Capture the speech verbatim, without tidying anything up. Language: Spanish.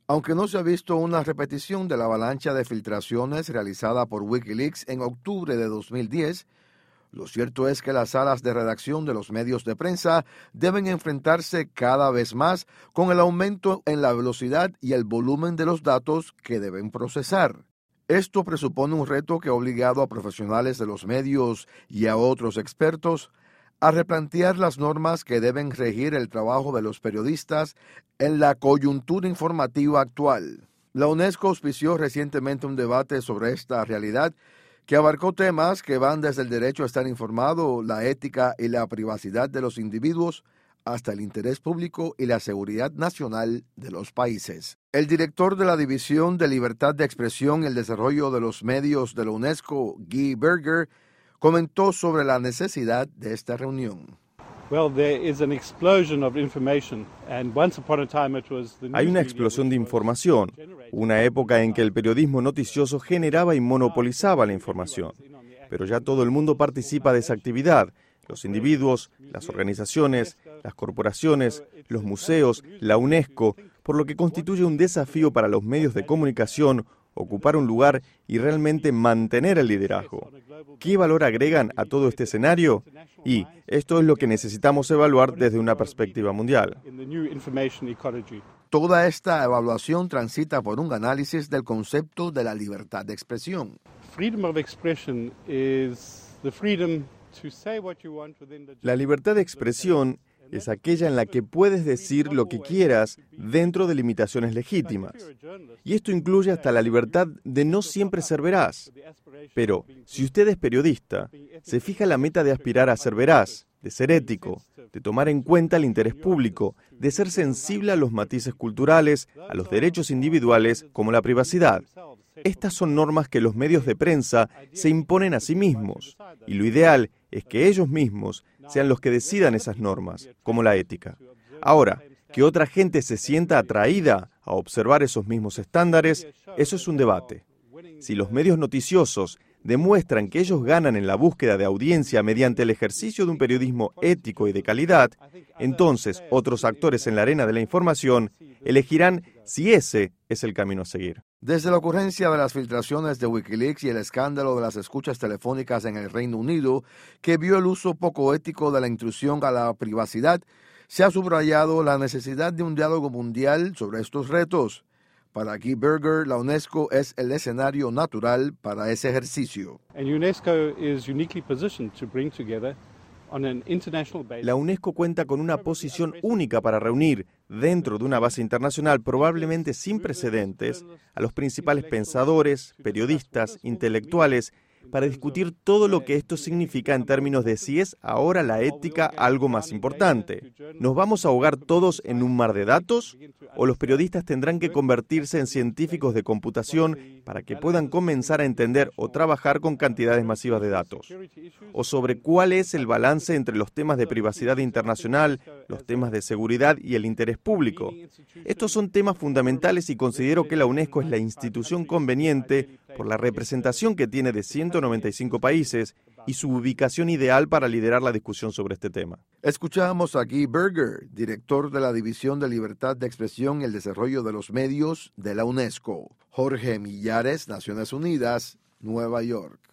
Aunque no se ha visto una repetición de la avalancha de filtraciones realizada por Wikileaks en octubre de dos mil diez, lo cierto es que las salas de redacción de los medios de prensa deben enfrentarse cada vez más con el aumento en la velocidad y el volumen de los datos que deben procesar. Esto presupone un reto que ha obligado a profesionales de los medios y a otros expertos a replantear las normas que deben regir el trabajo de los periodistas en la coyuntura informativa actual. La UNESCO auspició recientemente un debate sobre esta realidad que abarcó temas que van desde el derecho a estar informado, la ética y la privacidad de los individuos, hasta el interés público y la seguridad nacional de los países. El director de la División de Libertad de Expresión y el Desarrollo de los Medios de la UNESCO, Guy Berger, comentó sobre la necesidad de esta reunión. Hay una explosión de información, una época en que el periodismo noticioso generaba y monopolizaba la información. Pero ya todo el mundo participa de esa actividad, los individuos, las organizaciones, las corporaciones, los museos, la UNESCO, por lo que constituye un desafío para los medios de comunicación ocupar un lugar y realmente mantener el liderazgo. ¿Qué valor agregan a todo este escenario? Y esto es lo que necesitamos evaluar desde una perspectiva mundial. Toda esta evaluación transita por un análisis del concepto de la libertad de expresión. La libertad de expresión es aquella en la que puedes decir lo que quieras dentro de limitaciones legítimas. Y esto incluye hasta la libertad de no siempre ser veraz. Pero, si usted es periodista, se fija la meta de aspirar a ser veraz, de ser ético, de tomar en cuenta el interés público, de ser sensible a los matices culturales, a los derechos individuales, como la privacidad. Estas son normas que los medios de prensa se imponen a sí mismos, y lo ideal es que ellos mismos sean los que decidan esas normas, como la ética. Ahora, que otra gente se sienta atraída a observar esos mismos estándares, eso es un debate. Si los medios noticiosos demuestran que ellos ganan en la búsqueda de audiencia mediante el ejercicio de un periodismo ético y de calidad, entonces otros actores en la arena de la información elegirán si ese es el camino a seguir. Desde la ocurrencia de las filtraciones de Wikileaks y el escándalo de las escuchas telefónicas en el Reino Unido, que vio el uso poco ético de la intrusión a la privacidad, se ha subrayado la necesidad de un diálogo mundial sobre estos retos. Para Guy Berger, la UNESCO es el escenario natural para ese ejercicio. La UNESCO cuenta con una posición única para reunir, dentro de una base internacional probablemente sin precedentes, a los principales pensadores, periodistas, intelectuales, para discutir todo lo que esto significa en términos de si es ahora la ética algo más importante. ¿Nos vamos a ahogar todos en un mar de datos? ¿O los periodistas tendrán que convertirse en científicos de computación para que puedan comenzar a entender o trabajar con cantidades masivas de datos? ¿O sobre cuál es el balance entre los temas de privacidad internacional, los temas de seguridad y el interés público? Estos son temas fundamentales y considero que la UNESCO es la institución conveniente por la representación que tiene de ciento noventa y cinco países y su ubicación ideal para liderar la discusión sobre este tema. Escuchamos a Guy Berger, director de la División de Libertad de Expresión y el Desarrollo de los Medios de la UNESCO. Jorge Millares, Naciones Unidas, Nueva York.